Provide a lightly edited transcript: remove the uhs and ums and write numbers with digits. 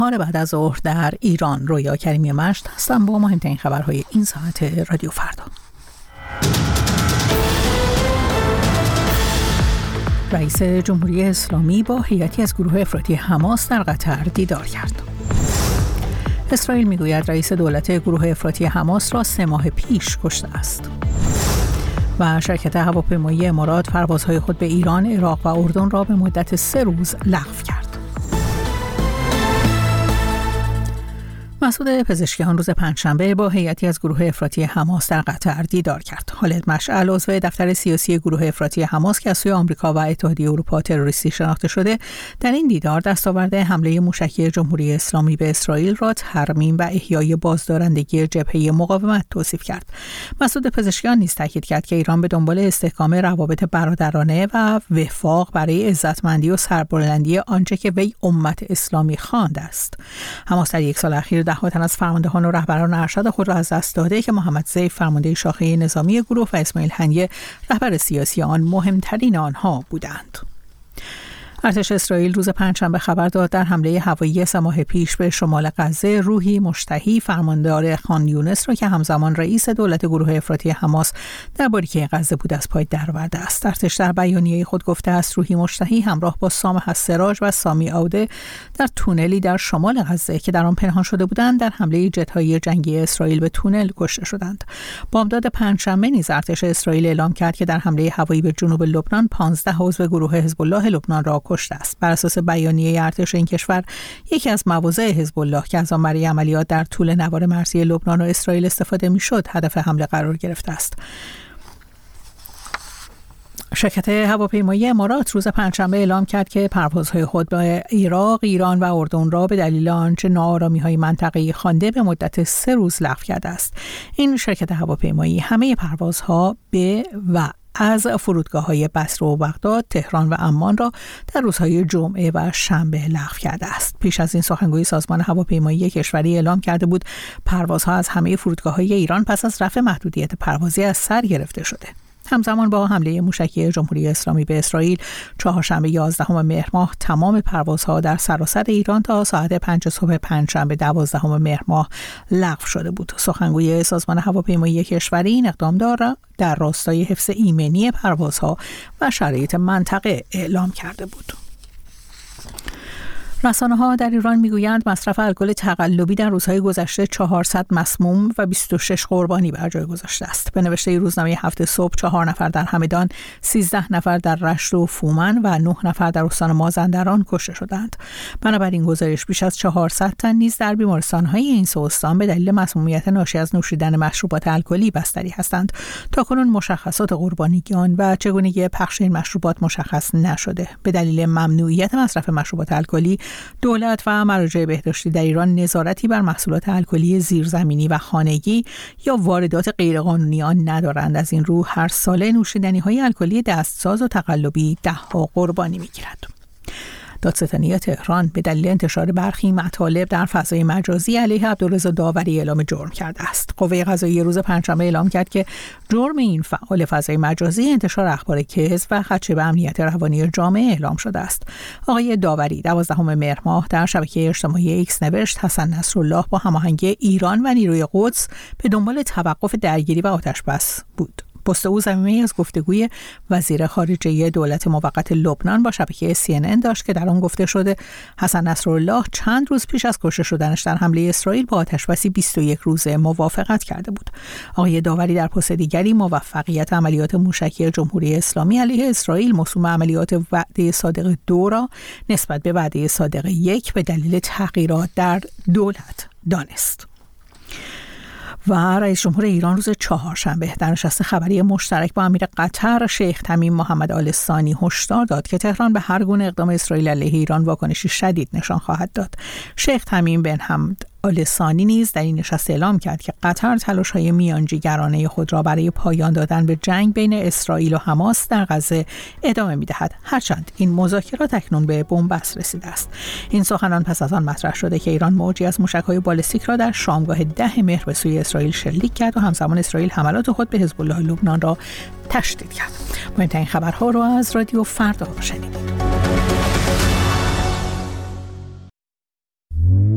بعد از ظهر در ایران. رویا کریمی مشت هستم با مهمترین خبرهای این ساعت رادیو فردا. رئیس جمهوری اسلامی با هیئتی از گروه افراطی حماس در قطر دیدار کرد. اسرائیل میگوید رئیس دولت گروه افراطی حماس را 3 ماه پیش کشته است. و شرکت هواپیمایی امارات پروازهای خود به ایران، عراق و اردن را به مدت 3 روز لغو کرد. مسعود پزشکیان روز پنجشنبه با هیئتی از گروه افراطی حماس در قطر دیدار کرد. خالد مشعل عضو دفتر سیاسی گروه افراطی حماس که از سوی آمریکا و اتحادیه اروپا تروریستی شناخته شده، در این دیدار دستاورد حمله موشکی جمهوری اسلامی به اسرائیل را ترمیم و احیای بازدارندگی جبهه مقاومت توصیف کرد. مسعود پزشکیان نیز تاکید کرد که ایران به دنبال استحکام روابط برادرانه و وفاق برای عزتمندی و سربلندی آنچه که وی امت اسلامی خوانده است. حماس در یک سال اخیر ده‌ها تن از فرماندهان و رهبران ارشد خود را از دست داده که محمد ضیف فرمانده شاخه نظامی گروه و اسماعیل هنیه رهبر سیاسی آن مهمترین آنها بودند. ارتش اسرائیل روز پنجشنبه خبر داد در حمله هوایی 3 ماه پیش به شمال غزه، روحی مشتهی فرماندار خان یونس را که همزمان رئیس دولت گروه افراطی حماس در باریکه غزه بود از پای درآورده است. ارتش در بیانیه خود گفته است روحی مشتهی همراه با سامح السراج و سامی عوده در تونلی در شمال غزه که در آن پنهان شده بودند در حمله جت‌های جنگی اسرائیل به تونل کشته شدند. بامداد پنجشنبه نیز ارتش اسرائیل اعلام کرد که در حمله هوایی به جنوب لبنان 15 عضو گروه حزب الله لبنان را کشته است. بر اساس بیانیه ارتش این کشور، یکی از مواضع حزب الله که از آن برای عملیات در طول نوار مرزی لبنان و اسرائیل استفاده می‌شد هدف حمله قرار گرفته است. شرکت هواپیمایی امارات روز پنجشنبه اعلام کرد که پروازهای خود به عراق، ایران و اردن را به دلیل آنچه ناآرامی‌های منطقه‌ای خوانده به مدت 3 روز لغو کرده است. این شرکت هواپیمایی همه پروازها به و از فرودگاه‌های بصره و بغداد، تهران و عمان را در روزهای جمعه و شنبه لغو کرده است. پیش از این سخنگوی سازمان هواپیمایی کشوری اعلام کرده بود پروازها از همه فرودگاه‌های ایران پس از رفع محدودیت پروازی از سر گرفته شده. همزمان با حمله موشکی جمهوری اسلامی به اسرائیل، چهارشنبه 11 مهر ماه تمام پروازها در سراسر ایران تا ساعت 5 صبح پنجشنبه 12 مهر ماه لغو شده بود. سخنگوی سازمان هواپیمایی کشوری این اقدام در راستای حفظ ایمنی پروازها و شرایط منطقه اعلام کرده بود. رسانه‌ها در ایران میگویند مصرف الکل تقلبی در روزهای گذشته 400 مسموم و 26 قربانی بر جای گذاشته است. به نوشته روزنامه هفت صبح 4 نفر در همدان، 13 نفر در رشت و فومن و 9 نفر در استان مازندران کشته شدند. بنابراین گزارش بیش از 400 تن نیز در بیمارستان‌های این سه استان به دلیل مسمومیت ناشی از نوشیدن مشروبات الکلی بستری هستند. تاکنون مشخصات قربانیان و چگونگی پخش این مشروبات مشخص نشده. به دلیل ممنوعیت مصرف مشروبات الکلی، دولت و مراجع بهداشتی در ایران نظارتی بر محصولات الکلی زیرزمینی و خانگی یا واردات غیرقانونی آن ندارند. از این رو هر ساله نوشیدنی‌های الکلی دستساز و تقلبی 10 قربانی می‌گیرد. دادستانی تهران به دلیل انتشار برخی مطالب در فضای مجازی علیه عبدالرضا داوری اعلام جرم کرده است. قوه قضاییه روز پنجشنبه اعلام کرد که جرم این فعال فضای مجازی انتشار اخبار کذب و خدشه به امنیت روانی جامعه اعلام شده است. آقای داوری 12 مهر ماه در شبکه اجتماعی ایکس نوشت حسن نصرالله با هماهنگی ایران و نیروی قدس به دنبال توقف درگیری و آتش‌بس بود. پست او زمینه‌ای از گفتگوی وزیر خارجه دولت موقت لبنان با شبکه CNN داشت که در آن گفته شده حسن نصرالله چند روز پیش از کشته شدنش در حمله اسرائیل با آتش‌بسی 21 روزه موافقت کرده بود. آقای داوری در پست دیگری موفقیت عملیات موشکی جمهوری اسلامی علیه اسرائیل موسوم عملیات وعده صادق 2 را نسبت به وعده صادق 1 به دلیل تغییرات در دولت دانست. و رئیس جمهور ایران روز چهارشنبه در نشست خبری مشترک با امیر قطر شیخ تمیم محمد آل ثانی هشدار داد که تهران به هر گونه اقدام اسرائیل علیه ایران واکنشی شدید نشان خواهد داد. شیخ تمیم بن حمد آل ثانی نیز در این نشست اعلام کرد که قطر تلاش‌های میانجیگرانه خود را برای پایان دادن به جنگ بین اسرائیل و حماس در غزه ادامه می‌دهد، هرچند این مذاکرات اکنون به بنبست رسیده است. این سخنان پس از آن مطرح شده که ایران موجی از موشک‌های بالستیک را در شامگاه 10 مهر به سوی اسرائیل شلیک کرد و همزمان اسرائیل حملات خود به حزب الله لبنان را تشدید کرد. مهمترین خبرها را از رادیو فردا شنیدید.